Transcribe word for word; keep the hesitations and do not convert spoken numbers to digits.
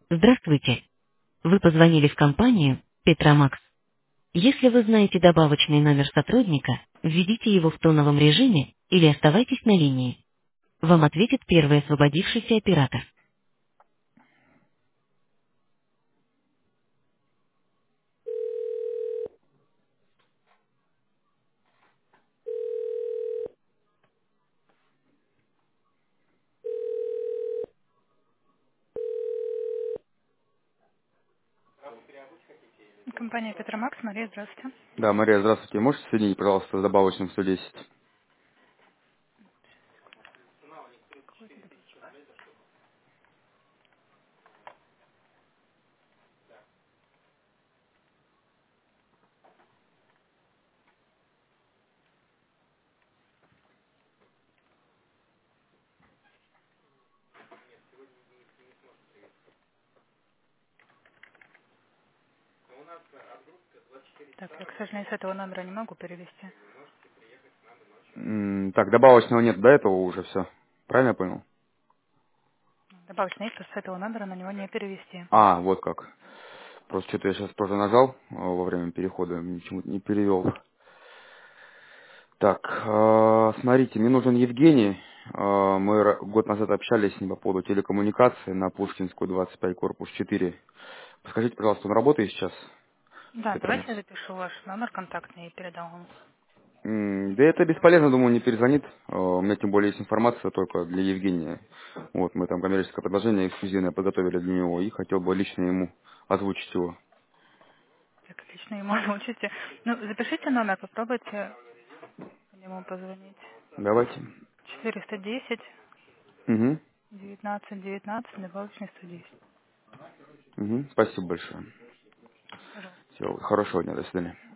Здравствуйте. Вы позвонили в компанию Петромакс. Если вы знаете добавочный номер сотрудника, введите его в тоновом режиме или оставайтесь на линии. Вам ответит первый освободившийся оператор. Компания Петромакс, Мария, здравствуйте. Да, Мария, здравствуйте. Можете соединить, пожалуйста, с добавочным сто десять? Так, я, к сожалению, с этого номера не могу перевести. М, Так, добавочного нет, до этого уже все. Правильно я понял? Добавочный есть, с этого номера на него не перевести. А, вот как. Просто что-то я сейчас тоже нажал э, во время перехода, ничего не перевел. Так, э, смотрите, мне нужен Евгений. Э, Мы ра- год назад общались с ним по поводу телекоммуникации на Пушкинскую, двадцать пять, корпус четыре. Скажите, пожалуйста, он работает сейчас? Да, давайте Петромакс. я запишу ваш номер контактный и передам вам. М, Да это бесполезно, думаю, не перезвонит. Э, У меня тем более есть информация только для Евгения. Вот, мы там коммерческое предложение эксклюзивное подготовили для него и хотел бы лично ему озвучить его. Так, лично ему научите. Ну, запишите номер, попробуйте по нему позвонить. Давайте. четыреста десять Угу. девятнадцать девятнадцать добавочный сто десять. Угу. Спасибо большое. Пожалуйста. Всего хорошего дня, до свидания.